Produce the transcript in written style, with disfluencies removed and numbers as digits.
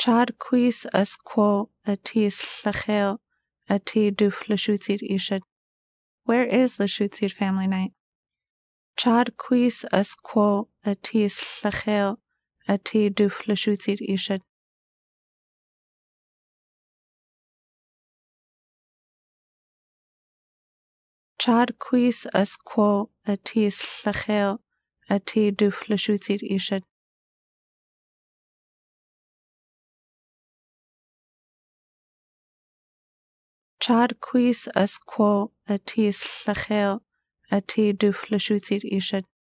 Chad quis as quo atis llachel ati duf Lashutzid ishad. Where is Lashutzid family night? Chad quis as quo atis llachel ati duf Lashutzid ishad. Chad quis as quo atis llachel ati duf Lashutzid ishad. Chad quis as quo atis llachel ati duf Lashutzid ishad.